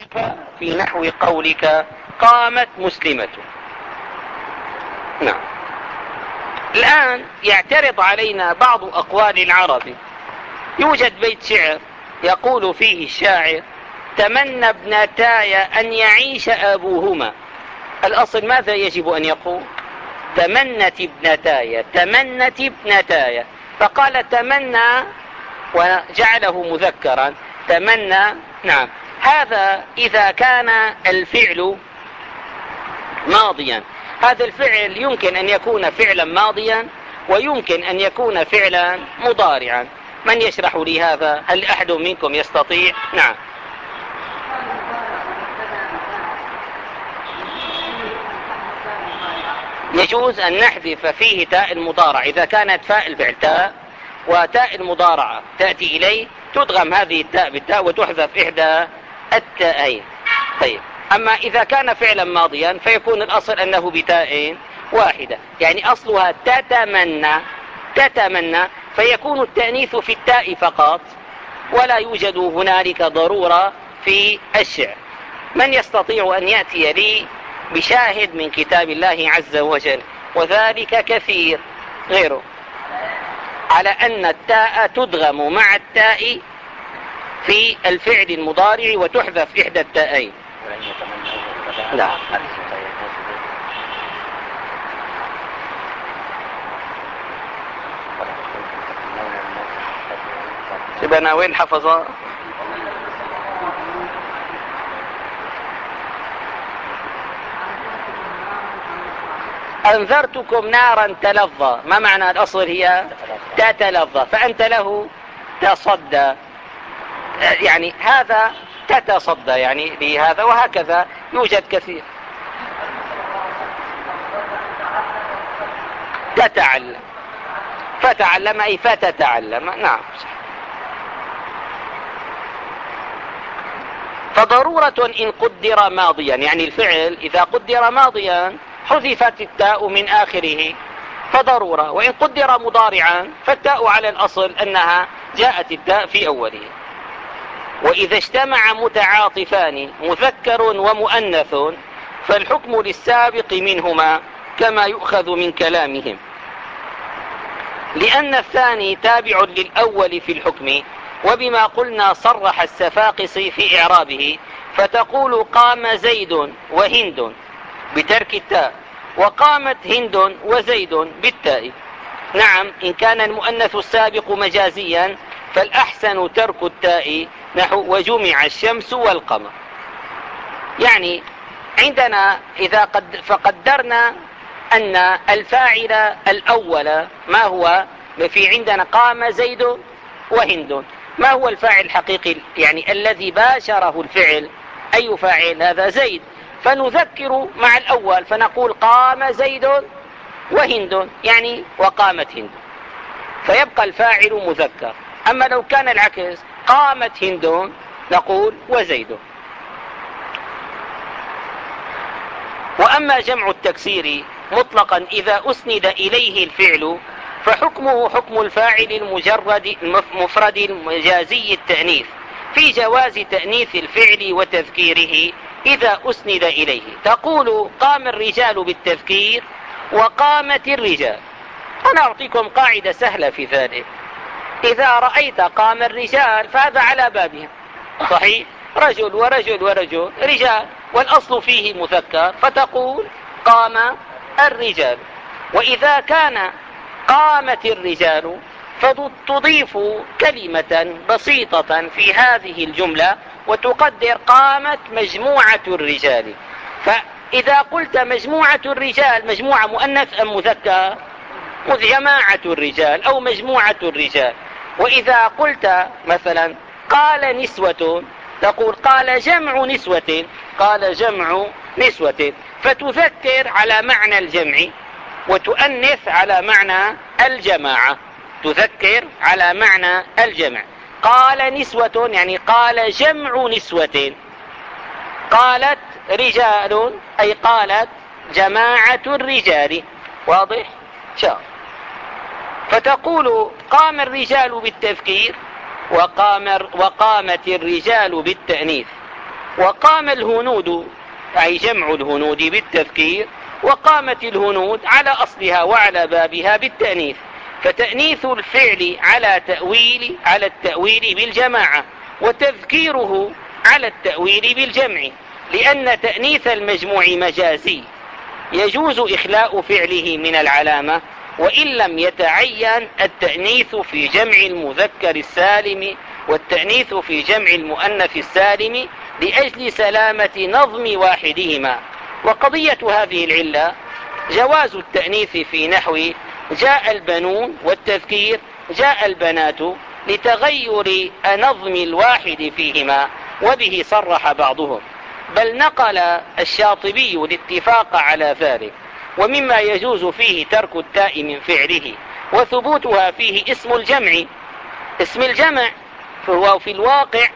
في نحو قولك قامت مسلمة. نعم. الآن يعترض علينا بعض أقوال العرب. يوجد بيت شعر يقول فيه الشاعر: تمنى ابنتاي أن يعيش أبوهما. الأصل ماذا يجب أن يقول؟ تمنت ابنتاي، تمنت ابنتاي، فقال تمنى وجعله مذكرا تمنى. نعم. هذا إذا كان الفعل ماضيا. هذا الفعل يمكن أن يكون فعلا ماضيا ويمكن أن يكون فعلا مضارعا. من يشرح لي هذا؟ هل أحد منكم يستطيع؟ نعم. يجوز أن نحذف فيه تاء المضارع إذا كانت فاء الفعل تاء وتاء المضارعة تأتي إليه، تدغم هذه التاء بالتاء وتحذف إحدى التاءين. طيب، أما إذا كان فعلا ماضيا فيكون الأصل أنه بتاء واحدة، يعني أصلها تتمنى، تتمنى، فيكون التأنيث في التاء فقط ولا يوجد هنالك ضرورة في الشعر. من يستطيع أن يأتي لي بشاهد من كتاب الله عز وجل؟ وذلك كثير غيره على أن التاء تدغم مع التاء في الفعل المضارع وتحذف إحدى التاءين. لا. سيبنا وين حفظها؟ أنذرتكم نارا تلظى. ما معنى الأصل؟ هي تتلظى، فأنت له تصدى، يعني هذا تتصدى يعني لهذا، وهكذا يوجد كثير. تتعلم، فتعلم أي فتتعلم. نعم. فضرورة إن قدر ماضيا، يعني الفعل إذا قدر ماضيا حذفت التاء من آخره فضرورة، وإن قدر مضارعا فالتاء على الأصل أنها جاءت التاء في أوله. وإذا اجتمع متعاطفان مذكر ومؤنث فالحكم للسابق منهما كما يؤخذ من كلامهم، لأن الثاني تابع للأول في الحكم. وبما قلنا صرح السفاقسي في إعرابه، فتقول قام زيد وهند بترك التاء، وقامت هند وزيد بالتاء. نعم، إن كان المؤنث السابق مجازيا فالأحسن ترك التاء، نحو وجمع الشمس والقمر. يعني عندنا إذا فقدرنا أن الفاعل الأول ما هو؟ في عندنا قام زيد وهند، ما هو الفاعل الحقيقي يعني الذي باشره الفعل؟ أي فاعل؟ هذا زيد، فنذكر مع الأول فنقول قام زيد وهند، يعني وقامت هند، فيبقى الفاعل مذكر. أما لو كان العكس قامت هند نقول وزيد. وأما جمع التكسير مطلقا إذا أسند إليه الفعل فحكمه حكم الفاعل المفرد المجازي التأنيث، في جواز تأنيث الفعل وتذكيره إذا أسند إليه. تقول قام الرجال بالتذكير وقامت الرجال. أنا أعطيكم قاعدة سهلة في ذلك. إذا رأيت قام الرجال فهذا على بابها، صحيح؟ رجل ورجل ورجل، رجال، والأصل فيه مذكر فتقول قام الرجال. وإذا كان قامت الرجال فتضيف كلمة بسيطة في هذه الجملة وتقدر قامت مجموعة الرجال. فإذا قلت مجموعة الرجال، مجموعة مؤنث أم مذكر؟ جماعة الرجال أو مجموعة الرجال. وإذا قلت مثلا قال نسوة تقول قال جمع نسوة، قال جمع نسوة، فتذكر على معنى الجمع وتؤنث على معنى الجماعة، تذكر على معنى الجمع. قال نسوة يعني قال جمع نسوة، قالت رجال أي قالت جماعة الرجال. واضح؟ شاء. فتقول قام الرجال بالتذكير وقامت الرجال بالتأنيث. وقام الهنود أي جمع الهنود بالتذكير، وقامت الهنود على أصلها وعلى بابها بالتأنيث، فتأنيث الفعل على التأويل بالجماعة، وتذكيره على التأويل بالجمع، لأن تأنيث المجموع مجازي، يجوز إخلاء فعله من العلامة وإن لم يتعين التأنيث في جمع المذكر السالم والتأنيث في جمع المؤنث السالم لأجل سلامة نظم واحدهما. وقضية هذه العلة جواز التأنيث في نحو جاء البنون، والتذكير جاء البنات، لتغير نظم الواحد فيهما، وبه صرح بعضهم، بل نقل الشاطبي الاتفاق على ذلك. ومما يجوز فيه ترك التاء من فعله وثبوتها فيه اسم الجمع. اسم الجمع فهو في الواقع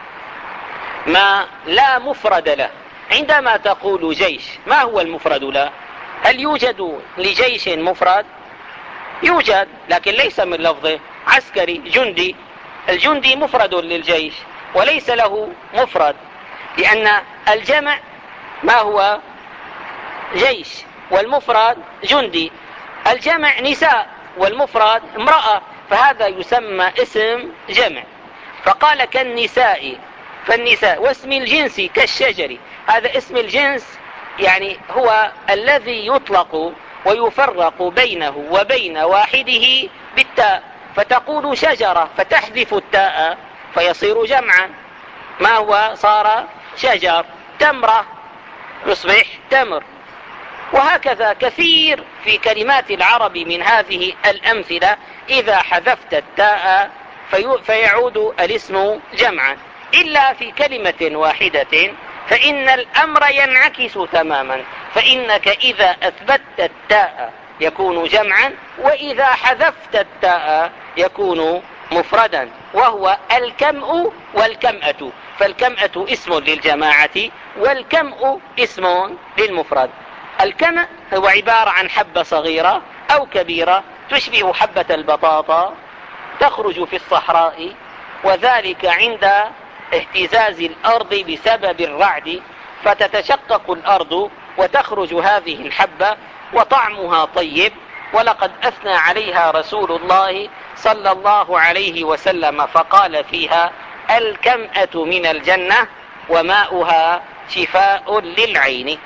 ما لا مفرد له. عندما تقول جيش، ما هو المفرد له؟ هل يوجد لجيش مفرد؟ يوجد، لكن ليس من لفظه. عسكري، جندي، الجندي مفرد للجيش وليس له مفرد، لأن الجمع ما هو جيش والمفرد جندي، الجمع نساء والمفرد امرأة، فهذا يسمى اسم جمع. فقال كالنساء، فالنساء. واسم الجنس كالشجر، هذا اسم الجنس، يعني هو الذي يطلق ويفرق بينه وبين واحده بالتاء، فتقول شجرة فتحذف التاء فيصير جمعا، ما هو صار شجر. تمرة يصبح تمر. وهكذا كثير في كلمات العرب من هذه الأمثلة، إذا حذفت التاء فيعود الاسم جمعا، إلا في كلمة واحدة فإن الأمر ينعكس تماما، فإنك إذا أثبتت التاء يكون جمعا، وإذا حذفت التاء يكون مفردا، وهو الكمء والكمأة. فالكمأة اسم للجماعة والكمء اسم للمفرد. الكمأ هو عبارة عن حبة صغيرة أو كبيرة تشبه حبة البطاطا، تخرج في الصحراء، وذلك عند اهتزاز الأرض بسبب الرعد، فتتشقق الأرض وتخرج هذه الحبة، وطعمها طيب، ولقد أثنى عليها رسول الله صلى الله عليه وسلم فقال فيها: الكمأة من الجنة وماؤها شفاء للعين.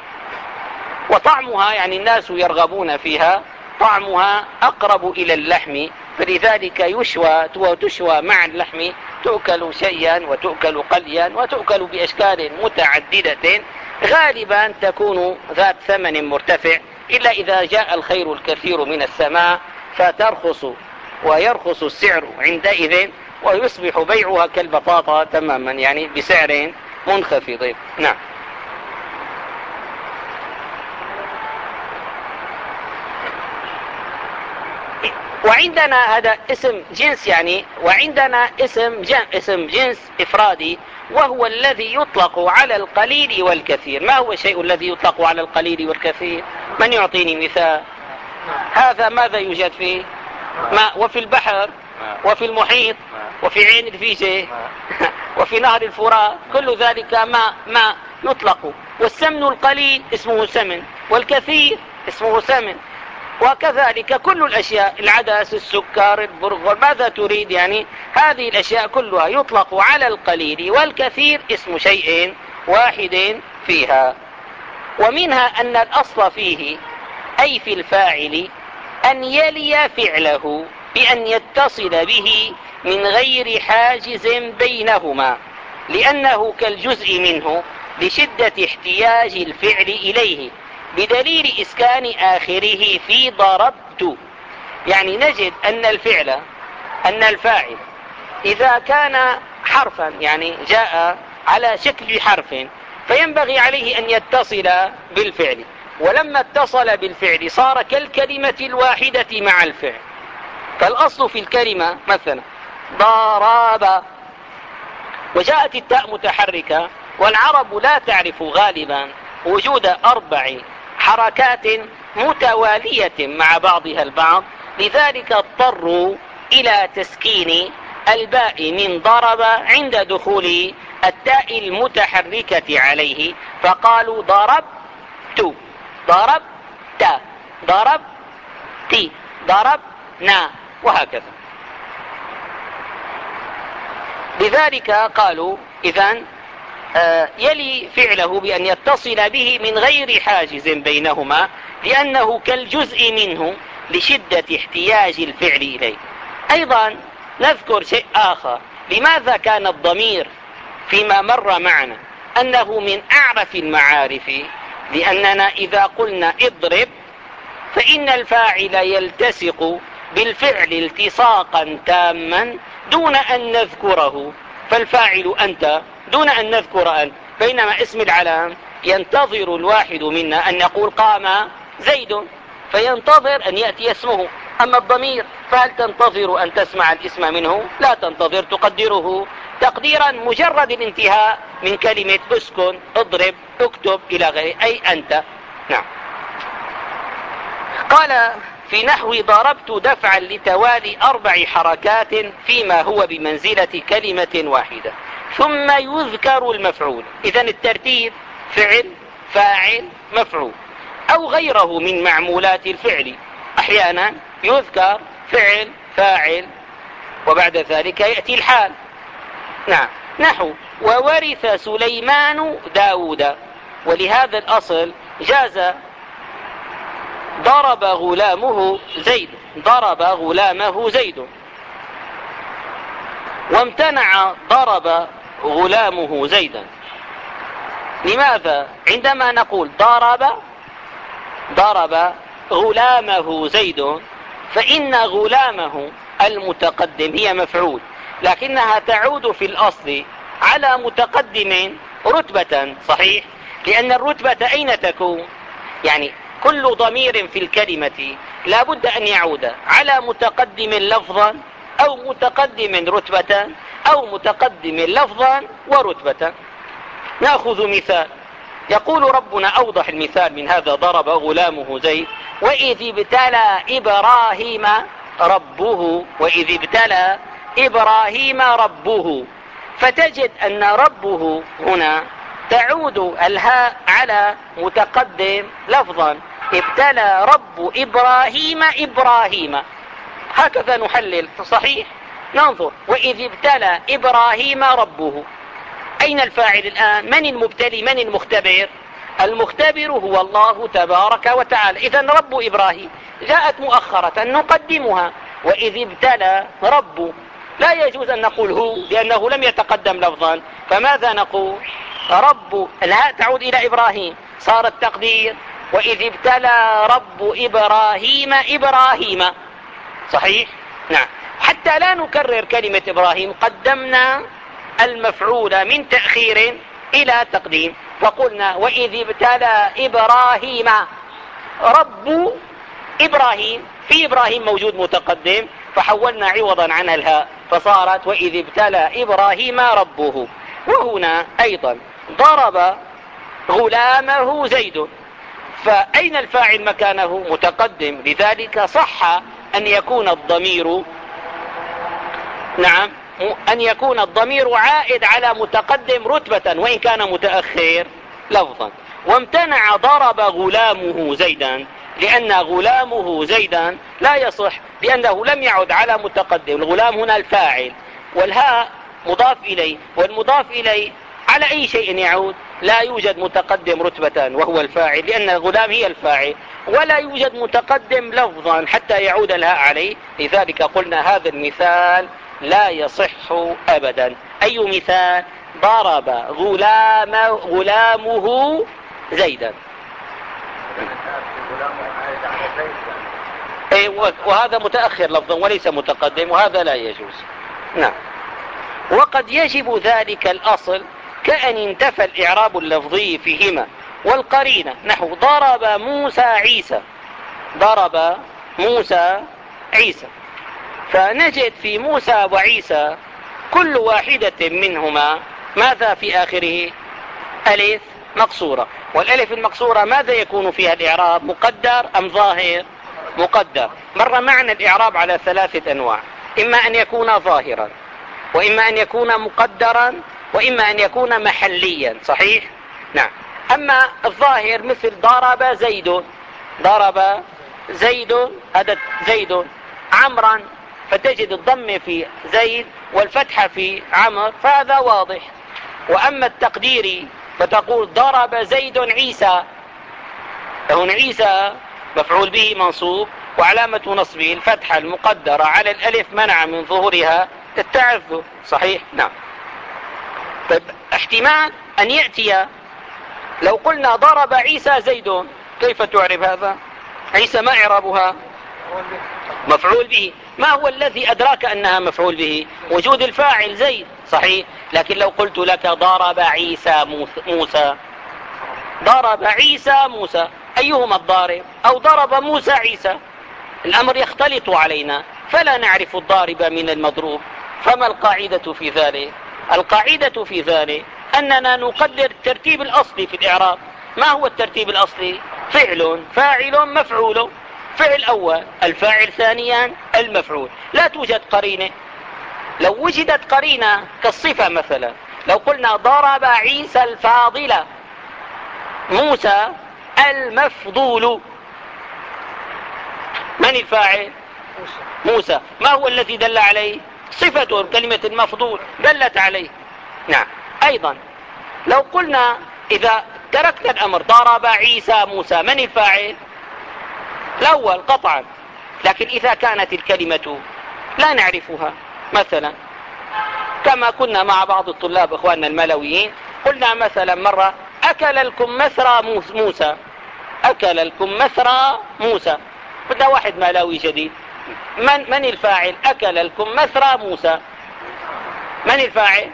وطعمها يعني الناس يرغبون فيها، طعمها أقرب إلى اللحم، فلذلك يشوى وتشوى مع اللحم، تؤكل شيئا وتؤكل قليا وتؤكل بأشكال متعددة، غالبا تكون ذات ثمن مرتفع، إلا إذا جاء الخير الكثير من السماء فترخص ويرخص السعر عندئذ، ويصبح بيعها كالبطاطا تماما، يعني بسعر منخفض. نعم. وعندنا هذا اسم جنس يعني، وعندنا اسم جنس إفرادي، وهو الذي يطلق على القليل والكثير. ما هو الشيء الذي يطلق على القليل والكثير؟ من يعطيني مثال؟ هذا ماذا يوجد فيه؟ ماء، وفي البحر، وفي المحيط، وفي عين الفيجة، وفي نهر الفرات، كل ذلك ماء يطلق. والسمن القليل اسمه سمن، والكثير اسمه سمن. وكذلك كل الأشياء، العدس، السكر، البرغل، ماذا تريد؟ يعني هذه الأشياء كلها يطلق على القليل والكثير اسم شيء واحد فيها. ومنها أن الأصل فيه أي في الفاعل أن يلي فعله بأن يتصل به من غير حاجز بينهما، لأنه كالجزء منه لشدة احتياج الفعل إليه، بدليل إسكان آخره في ضربت. يعني نجد أن الفاعل إذا كان حرفا، يعني جاء على شكل حرف، فينبغي عليه أن يتصل بالفعل، ولما اتصل بالفعل صار كالكلمة الواحدة مع الفعل. فالأصل في الكلمة مثلا ضرب، وجاءت التاء متحركة، والعرب لا تعرف غالبا وجود 4 حركات متوالية مع بعضها البعض، لذلك اضطروا إلى تسكين الباء من ضرب عند دخول التاء المتحركة عليه، فقالوا ضربت، ضربت، ضربت، ضربنا، وهكذا. لذلك قالوا إذن يلي فعله بأن يتصل به من غير حاجز بينهما، لأنه كالجزء منه لشدة احتياج الفعل إليه. أيضا نذكر شيء آخر، لماذا كان الضمير فيما مر معنا أنه من أعرف المعارف؟ لأننا إذا قلنا اضرب فإن الفاعل يلتصق بالفعل التصاقا تاما دون أن نذكره، فالفاعل أنت دون أن نذكر أنت، بينما اسم العلام ينتظر الواحد منا أن يقول قام زيد، فينتظر أن يأتي اسمه. أما الضمير فهل تنتظر أن تسمع الاسم منه؟ لا تنتظر، تقدره تقديرا مجرد الانتهاء من كلمة اسكن، اضرب، اكتب إلى غيره، أي أنت. نعم. قال في نحو ضربت دفعا لتوالي 4 حركات فيما هو بمنزلة كلمة واحدة، ثم يذكر المفعول. إذن الترتيب فعل، فاعل، مفعول، أو غيره من معمولات الفعل. أحيانا يذكر فعل، فاعل، وبعد ذلك يأتي الحال. نعم. نحو وورث سليمان داود، ولهذا الأصل جاز ضرب غلامه زيد، ضرب غلامه زيد، وامتنع ضرب غلامه زيدا. لماذا؟ عندما نقول ضرب غلامه زيد، فإن غلامه المتقدم هي مفعول، لكنها تعود في الأصل على متقدم رتبة، صحيح؟ لأن الرتبة أين تكون؟ يعني كل ضمير في الكلمة لا بد أن يعود على متقدم لفظا أو متقدم رتبة أو متقدم لفظا ورتبة. نأخذ مثال، يقول ربنا أوضح المثال من هذا ضرب غلامه زيد: وإذ ابتلى إبراهيم ربه، وإذ ابتلى إبراهيم ربه، فتجد أن ربه هنا تعود الهاء على متقدم لفظا، ابتلى رب إبراهيم إبراهيم، هكذا نحلل، صحيح؟ ننظر، وإذ ابتلى إبراهيم ربه، أين الفاعل الآن؟ من المبتلي؟ من المختبر؟ المختبر هو الله تبارك وتعالى. إذن رب إبراهيم جاءت مؤخرة نقدمها، وإذ ابتلى رب، لا يجوز أن نقول هو لأنه لم يتقدم لفظا، فماذا نقول؟ رب، الهاء تعود إلى إبراهيم، صار التقدير وإذ ابتلى رب إبراهيم إبراهيم، صحيح؟ نعم. حتى لا نكرر كلمة إبراهيم قدمنا المفعول من تأخير إلى تقديم، وقلنا وإذ ابتلى إبراهيم رب إبراهيم، في إبراهيم موجود متقدم، فحولنا عوضا عنها الهاء فصارت وإذ ابتلى إبراهيم ربه. وهنا أيضا ضرب غلامه زيد، فأين الفاعل مكانه؟ متقدم، لذلك صح أن يكون الضمير، نعم، أن يكون الضمير عائد على متقدم رتبة وإن كان متأخر لفظا. وامتنع ضرب غلامه زيدا، لأن غلامه زيدا لا يصح، لأنه لم يعد على متقدم. الغلام هنا الفاعل، والهاء مضاف إليه، والمضاف إليه على أي شيء يعود؟ لا يوجد متقدم رتبة وهو الفاعل، لأن الغلام هي الفاعل، ولا يوجد متقدم لفظا حتى يعود الهاء عليه. لذلك قلنا هذا المثال لا يصح أبدا. أي مثال؟ ضرب غلامه زيدا، وهذا متأخر لفظا وليس متقدم، وهذا لا يجوز. نعم. وقد يجب ذلك الأصل كأن انتفى الإعراب اللفظي فيهما والقرينة، نحو ضرب موسى عيسى، ضرب موسى عيسى، فنجد في موسى وعيسى كل واحدة منهما ماذا في آخره؟ ألف مقصورة، والألف المقصورة ماذا يكون فيها الإعراب؟ مقدر أم ظاهر؟ مقدر. مر معنا الإعراب على 3 أنواع، إما أن يكون ظاهرا، وإما أن يكون مقدرا، وإما أن يكون محليا. صحيح؟ نعم. أما الظاهر مثل ضرب زيد، ضرب زيد، هذا زيد عمرا، فتجد الضم في زيد والفتحة في عمر، فهذا واضح. وأما التقديري فتقول ضرب زيد عيسى، هنا عيسى مفعول به منصوب وعلامة نصبه الفتحة المقدرة على الألف منع من ظهورها التعذر. صحيح؟ نعم. طيب احتمال أن يأتي لو قلنا ضرب عيسى زيد، كيف تعرب هذا؟ عيسى ما إعرابها؟ مفعول به. ما هو الذي أدراك أنها مفعول به؟ وجود الفاعل زيد. صحيح؟ لكن لو قلت لك ضرب عيسى موسى، ضرب عيسى موسى، أيهما الضارب؟ أو ضرب موسى عيسى، الأمر يختلط علينا فلا نعرف الضارب من المضروب. فما القاعدة في ذلك؟ القاعدة في ذلك أننا نقدر الترتيب الأصلي في الإعراب. ما هو الترتيب الأصلي؟ فعل فاعل مفعول، فعل أول الفاعل ثانيا المفعول، لا توجد قرينة. لو وجدت قرينة كالصفة مثلا، لو قلنا ضرب عيسى الفاضل موسى المفضول، من الفاعل؟ موسى. ما هو الذي دل عليه؟ صفة كلمة المفضول دلت عليه. نعم. أيضا لو قلنا إذا تركنا الأمر ضرب عيسى موسى، من الفاعل؟ الأول قطعا. لكن إذا كانت الكلمة لا نعرفها، مثلا كما كنا مع بعض الطلاب إخواننا الملويين، قلنا مثلا مرة أكل الكمثرى موسى، أكل الكمثرى موسى، بدنا واحد ملاوي جديد. من الفاعل؟ أكل الكمثرى موسى، من الفاعل؟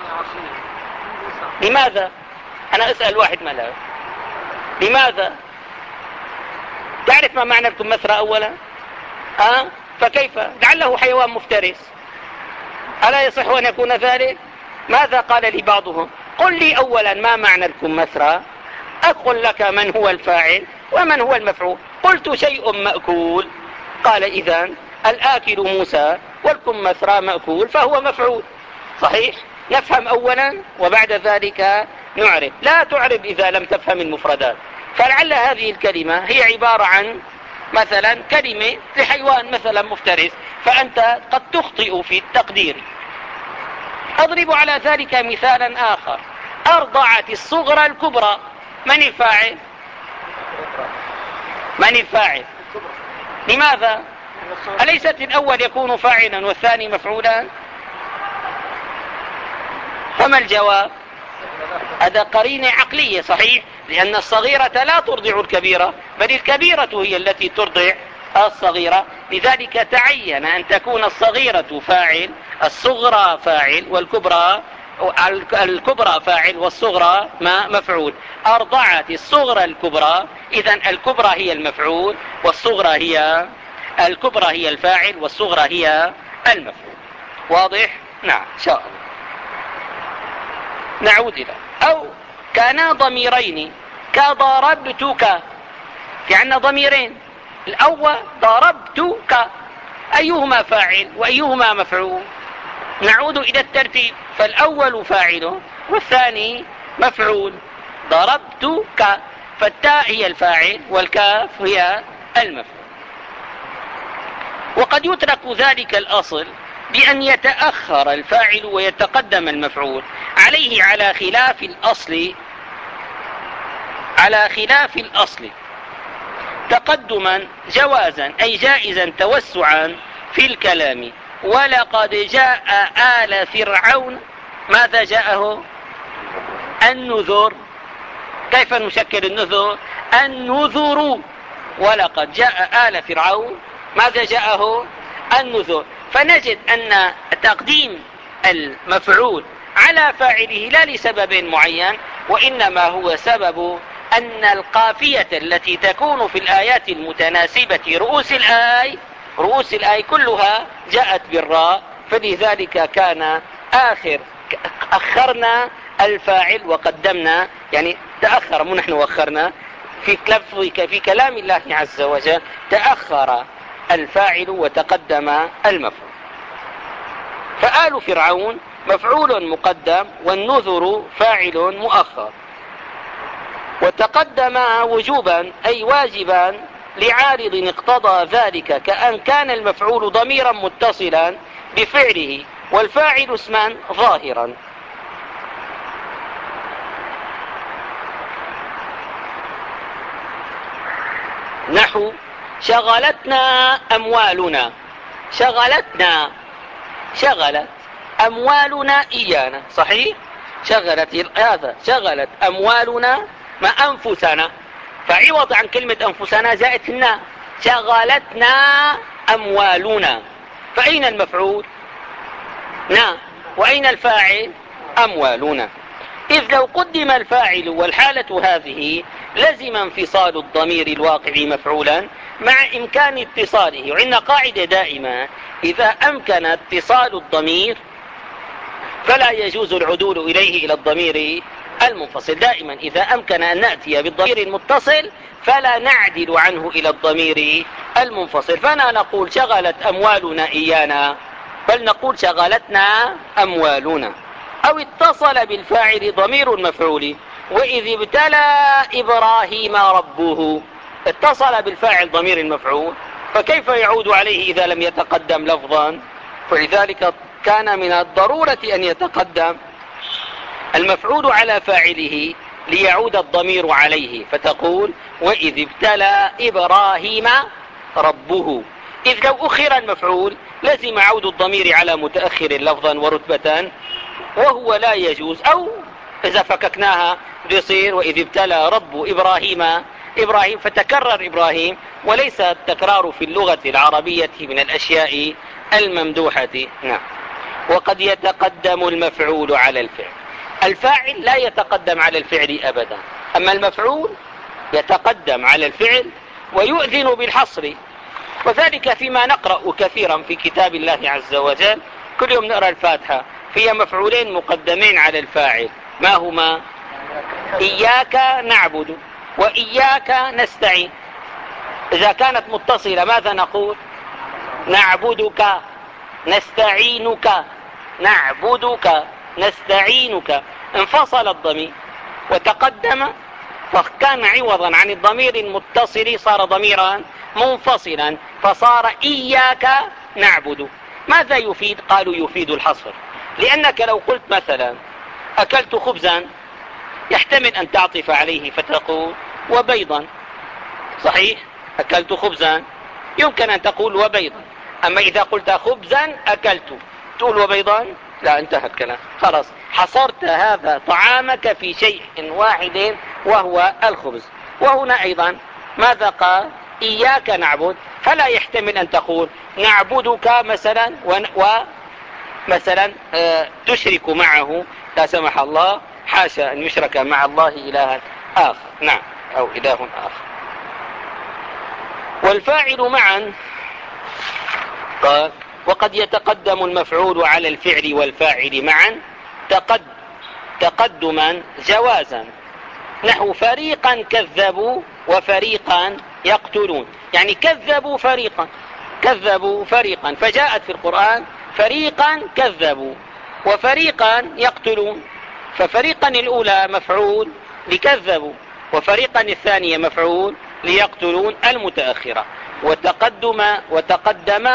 لماذا؟ أنا أسأل واحد ملاوي، لماذا؟ تعرف ما معنى الكمثرى أولا؟ فكيف؟ لعله حيوان مفترس، ألا يصح أن يكون ذلك؟ ماذا قال لي بعضهم؟ قل لي أولا ما معنى الكمثرى، أقول لك من هو الفاعل ومن هو المفعول. قلت شيء مأكول، قال إذن الآكل موسى والكمثرى مأكول فهو مفعول. صحيح؟ نفهم أولا وبعد ذلك نعرف. لا تعرف إذا لم تفهم المفردات. فلعل هذه الكلمة هي عبارة عن مثلا كلمة لحيوان مثلا مفترس، فأنت قد تخطئ في التقدير. أضرب على ذلك مثالا آخر، أرضعت الصغرى الكبرى، من الفاعل؟ من الفاعل؟ لماذا؟ أليست الأول يكون فاعلا والثاني مفعولا؟ فما الجواب؟ هذا قرينة عقلية. صحيح؟ لأن الصغيرة لا ترضع الكبيرة، بل الكبيرة هي التي ترضع الصغيرة. لذلك تعين أن تكون الصغيرة فاعل، الصغرى فاعل، الكبرى فاعل والصغرى مفعول. أرضعت الصغرى الكبرى، إذن الكبرى هي المفعول والصغرى هي الكبرى هي الفاعل والصغرى هي المفعول. واضح؟ نعم إن شاء الله. نعود إلى أو كانا ضميرين كضربتك، في عندنا ضميرين، الأول ضربتك، أيهما فاعل وأيهما مفعول؟ نعود إلى الترتيب، فالأول فاعل والثاني مفعول. ضربتك، فالتاء هي الفاعل والكاف هي المفعول. وقد يترك ذلك الأصل بأن يتأخر الفاعل ويتقدم المفعول عليه على خلاف الأصل تقدما جوازا، أي جائزا توسعا في الكلام. ولقد جاء آل فرعون، ماذا جاءه؟ النذر. كيف نشكل النذر؟ النذر. ولقد جاء آل فرعون، ماذا جاءه؟ النذر. فنجد أن تقديم المفعول على فاعله لا لسبب معين، وإنما هو سبب أن القافية التي تكون في الآيات المتناسبة رؤوس الآي كلها جاءت بالراء، فلذلك كان أخرنا الفاعل وقدمنا، يعني تأخر، مو نحن وأخرنا في كلام الله عز وجل، تأخر الفاعل وتقدم المفعول. فآل فرعون مفعول مقدم، والنذر فاعل مؤخر. وتقدم وجوبا أي واجبا لعارض اقتضى ذلك، كأن كان المفعول ضميرا متصلا بفعله والفاعل اسما ظاهرا. نحو شغلتنا أموالنا. شغلت أموالنا إيانا، صحيح؟ شغلت أموالنا ما أنفسنا، فعوض عن كلمة أنفسنا جاءت النا، شغلتنا أموالنا. فأين المفعول؟ نا. وأين الفاعل؟ أموالنا. إذ لو قدم الفاعل والحالة هذه لزم انفصال الضمير الواقع مفعولا مع إمكان اتصاله. وعندنا قاعدة دائمة: إذا أمكن اتصال الضمير فلا يجوز العدول إليه إلى الضمير المنفصل. دائما إذا أمكن أن نأتي بالضمير المتصل فلا نعدل عنه إلى الضمير المنفصل. فلا نقول شغلت أموالنا إيانا، بل نقول شغلتنا أموالنا. أو اتصل بالفاعل ضمير المفعول، وإذ ابتلى إبراهيم ربه. اتصل بالفاعل ضمير المفعول، فكيف يعود عليه إذا لم يتقدم لفظا؟ فلذلك كان من الضرورة أن يتقدم المفعول على فاعله ليعود الضمير عليه، فتقول وإذ ابتلى إبراهيم ربه. إذ لو أخر المفعول لزم عود الضمير على متأخر لفظا ورتبة، وهو لا يجوز. أو إذا فككناها بيصير وإذ ابتلى رب إبراهيم فتكرر إبراهيم، وليس التكرار في اللغة العربية من الأشياء الممدوحة. نعم. وقد يتقدم المفعول على الفعل. الفاعل لا يتقدم على الفعل أبدا، أما المفعول يتقدم على الفعل ويؤذن بالحصر. وذلك فيما نقرأ كثيرا في كتاب الله عز وجل. كل يوم نقرأ الفاتحة فيها مفعولين مقدمين على الفاعل، ما هما؟ إياك نعبد وإياك نستعين. إذا كانت متصلة ماذا نقول؟ نعبدك نستعينك، نعبدك نستعينك. انفصل الضمير وتقدم، فكان عوضا عن الضمير المتصل صار ضميرا منفصلا، فصار إياك نعبد. ماذا يفيد؟ قالوا يفيد الحصر. لأنك لو قلت مثلا أكلت خبزا يحتمل أن تعطف عليه فتقول وبيضا، صحيح؟ أكلت خبزا يمكن أن تقول وبيضا. أما إذا قلت خبزا أكلت تقول وبيضا؟ لا، انتهى الكلام، خلاص حصرت هذا طعامك في شيء واحد وهو الخبز. وهنا أيضا ماذا قال؟ إياك نعبد، فلا يحتمل أن تقول نعبدك مثلا ومثلا تشرك معه، لا سمح الله، حاشا أن يشرك مع الله إلها آخر. نعم، أو إله آخر. والفاعل معا قال وقد يتقدم المفعول على الفعل والفاعل معا تقدما جوازا. نحو فريقا كذبوا وفريقا يقتلون، يعني كذبوا فريقا، فجاءت في القرآن فريقا كذبوا وفريقا يقتلون. ففريقا الأولى مفعول لكذبوا، وفريقا الثانية مفعول ليقتلون المتأخرة. وتقدما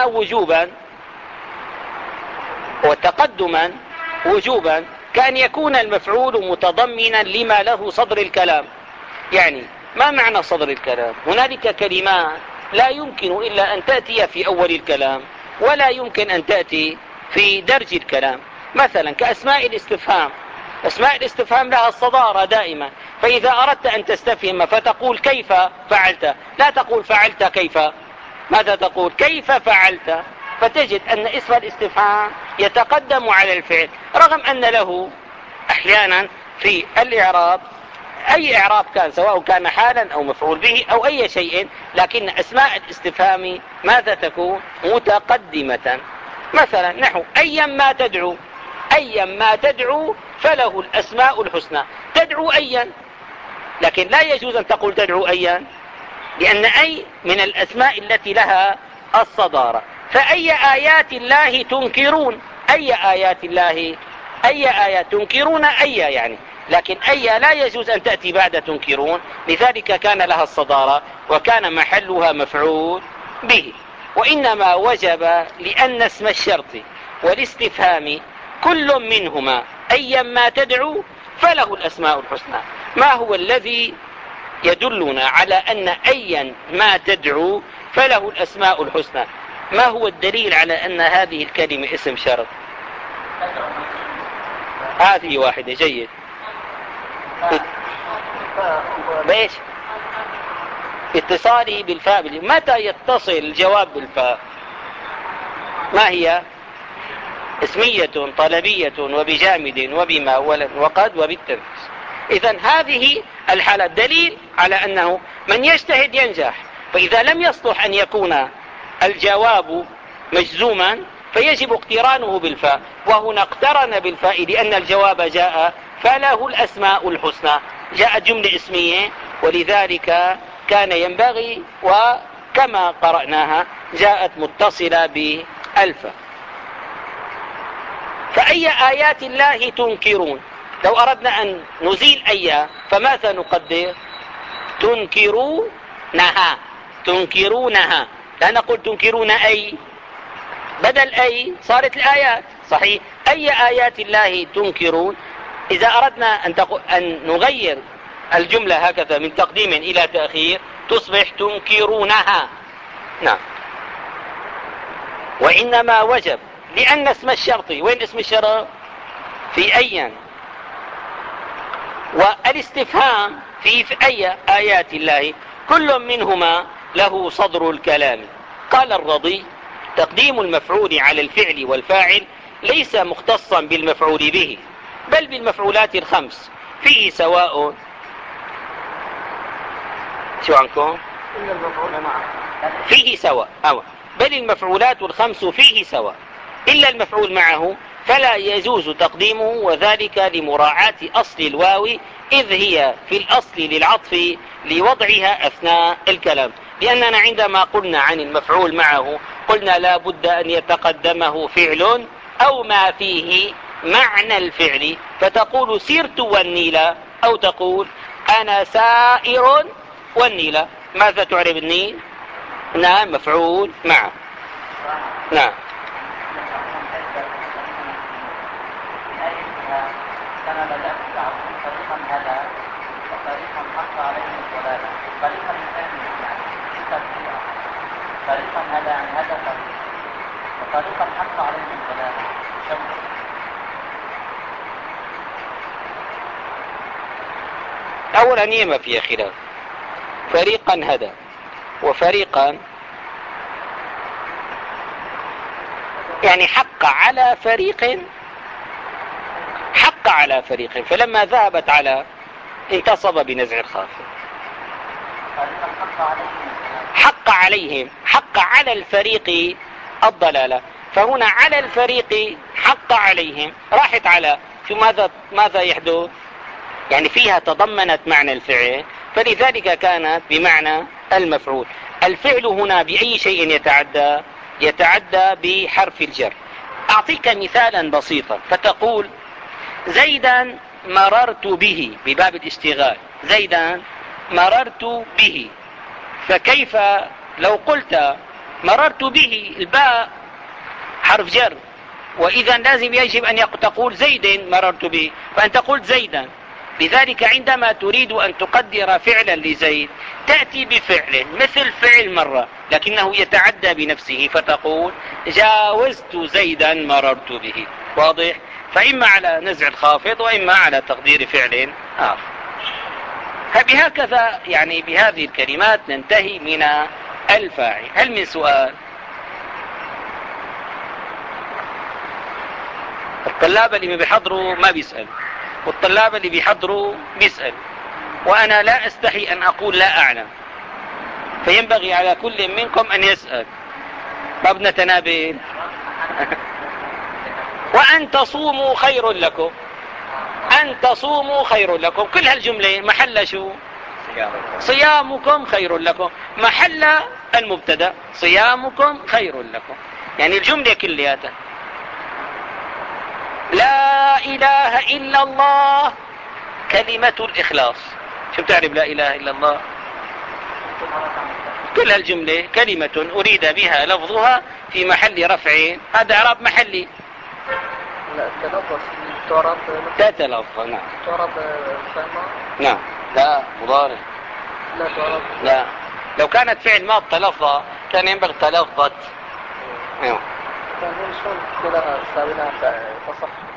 وجوبا كأن يكون المفعول متضمنا لما له صدر الكلام. يعني ما معنى صدر الكلام؟ هنالك كلمات لا يمكن إلا أن تأتي في أول الكلام، ولا يمكن أن تأتي في درج الكلام. مثلا كأسماء الاستفهام. أسماء الاستفهام لها الصدارة دائما، فإذا أردت أن تستفهم فتقول كيف فعلت، لا تقول فعلت كيف، ماذا تقول؟ كيف فعلت. فتجد أن اسم الاستفهام يتقدم على الفعل، رغم أن له أحيانا في الإعراب أي إعراب كان، سواء كان حالا أو مفعول به أو أي شيء، لكن أسماء الاستفهام ماذا تكون؟ متقدمة. مثلا نحو أيا ما تدعو فله الأسماء الحسنى. تدعو أيا، لكن لا يجوز أن تقول تدعو أيا، لأن أي من الأسماء التي لها الصدارة. فأي آيات الله تنكرون؟ أي آيات الله أي آية تنكرون أي يعني، لكن أي لا يجوز أن تأتي بعد تنكرون، لذلك كان لها الصدارة وكان محلها مفعول به. وإنما وجب لأن اسم الشرط والاستفهام كل منهما أيا ما تدعو فله الأسماء الحسنى. ما هو الذي يدلنا على أن أيا ما تدعو فله الأسماء الحسنى؟ ما هو الدليل على أن هذه الكلمة اسم شرط؟ هذه واحدة. جيد. بإيش؟ اتصاله بالفاء. متى يتصل الجواب بالفاء؟ ما هي؟ اسمية طلبية وبجامد وبما وقد وبالتنفيس. إذن هذه الحالة دليل على أنه من يجتهد ينجح. فإذا لم يصلح أن يكون الجواب مجزوما فيجب اقترانه بالفاء، وهنا اقترن بالفاء لأن الجواب جاء فله الأسماء الحسنى، جاءت جملة اسمية ولذلك كان ينبغي، وكما قرأناها جاءت متصلة بالفاء. فأي آيات الله تنكرون؟ لو أردنا أن نزيل أي فماذا نقدر؟ تنكرونها. تنكرونها، لا نقول تنكرون أي، بدل أي صارت الآيات. صحيح. أي آيات الله تنكرون؟ إذا أردنا أن نغير الجملة هكذا من تقديم إلى تأخير تصبح تنكرونها. نعم. وإنما وجب لأن اسم الشرط، وين اسم الشرط؟ في أيا. والاستفهام في أي آيات الله كل منهما له صدر الكلام. قال الرضي: تقديم المفعول على الفعل والفاعل ليس مختصا بالمفعول به بل بالمفعولات الخمس فيه سواء. شو عنكم؟ فيه سواء بل المفعولات الخمس فيه سواء إلا المفعول معه فلا يجوز تقديمه، وذلك لمراعاة أصل الواو إذ هي في الأصل للعطف لوضعها أثناء الكلام. لأننا عندما قلنا عن المفعول معه قلنا لا بد أن يتقدمه فعل أو ما فيه معنى الفعل، فتقول سرت والنيل، أو تقول أنا سائر والنيل. ماذا تعرف النيل؟ نعم، مفعول معه. نعم. كان بدأت بعضهم فريقا هدى وفريقا حق عليهم الضلالة. فريقا الثاني يعني فريقا هدى يعني هدى فريق، وفريقا حق عليهم الضلالة. أولا هي ما فيها خلاف. فريقا هدى وفريقا يعني حق على فريق، حق على فريق، فلما ذهبت على انتصب بنزع الخافض. حق عليهم، حق على الفريق الضلالة، فهنا على الفريق حق عليهم راحت على. شو ماذا يحدث؟ يعني فيها تضمنت معنى الفعل، فلذلك كانت بمعنى المفعول. الفعل هنا بأي شيء يتعدى؟ يتعدى بحرف الجر. أعطيك مثالا بسيطا فتقول زيدا مررت به بباب الاشتغال، زيدا مررت به. فكيف لو قلت مررت به؟ الباء حرف جر، وإذا لازم يجب أن تقول زيد مررت به، فأنت قلت زيدا. لذلك عندما تريد أن تقدر فعلا لزيد تأتي بفعل مثل فعل مرة لكنه يتعدى بنفسه، فتقول جاوزت زيدا مررت به. واضح؟ فإما على نزع الخافض وإما على تقدير فعل آخر. فبهكذا يعني بهذه الكلمات ننتهي من الفاعل. هل من سؤال؟ الطلاب اللي ما بيحضروا ما بيسأل، والطلاب اللي بيحضروا بيسأل، وأنا لا أستحي أن أقول لا أعلم، فينبغي على كل منكم أن يسأل. ما بدنا تنابل. وأن تصوموا خير لكم، أن تصوموا خير لكم، كل هالجملة محل شو؟ صيامكم خير لكم، محل المبتدا صيامكم خير لكم، يعني الجملة كلياتها. لا إله إلا الله كلمة الإخلاص. شو بتعرف لا إله إلا الله؟ كل هالجملة كلمة أريد بها لفظها في محل رفع، هذا إعراب محلي. لا التلفظ تعرب تتلفظ. نعم. تعرب فعل ماض. نعم. لا مضارع. لا تعرب. لا، لو كانت فعل ماض تلفظ كان ينبغي تلفظت. كان شلون كده ساوينا تصح